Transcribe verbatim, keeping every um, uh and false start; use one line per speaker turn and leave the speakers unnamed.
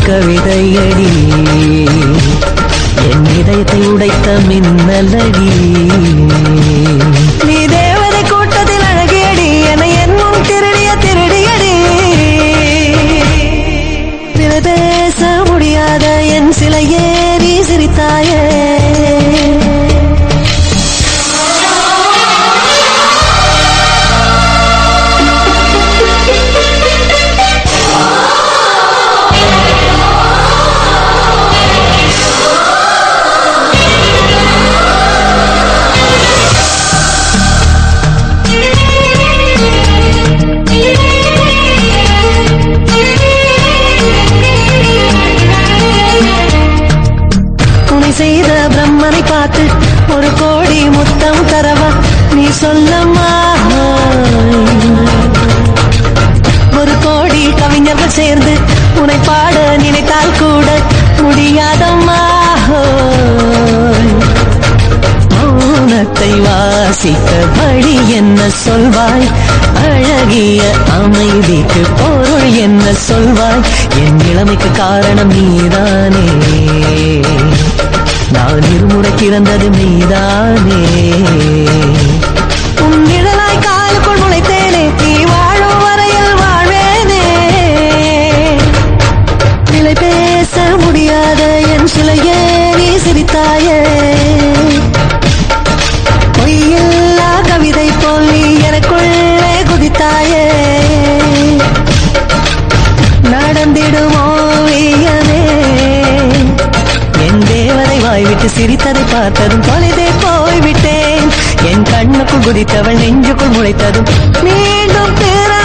கவிதையடி என் இதயத்தை உடைத்த மின்னலடி நீ தேவதை கூட்டத்தில் அழகியடி என என்னும் திருடிய திருடியடி பேச முடியாத என் சிலையே நீ சிரித்தாயே செய்த பிரம்மனை பார்த்து ஒரு கோடி முத்தம் தரவா நீ சொல்லம்மா ஒரு கோடி கவிஞர்கள் சேர்ந்து உன்னை பாட நினைத்தால் கூட முடியாதம்மா மௌனத்தை வாசிக்க வழி என்ன சொல்வாய் அழகிய அமைதிக்கு பொருள் என்ன சொல்வாய் என் இளமைக்கு காரணம் நீதானே நான் இருமுறை பிறந்தது நீதானே உன் நிழலாய் காலுக்குள் முளைத்தேனே நீ வாழும் வரையில் வாழ்வேனே நிலை பேச முடியாத என் சிலையே நீ சிரித்தாயே பொய்யில்லா கவிதை போல் நீ எனக்குள்ளே குதித்தாயே நடந்திடுமோ ஓவியமே என் தேவதை வாய்விட்டு சிரித்ததை பார்த்ததும் தொலைதே போய்விட்டேன் என் கண்ணுக்குள் குதித்தவள் நெஞ்சுக்குள் முளைத்ததும் மீண்டும் பிற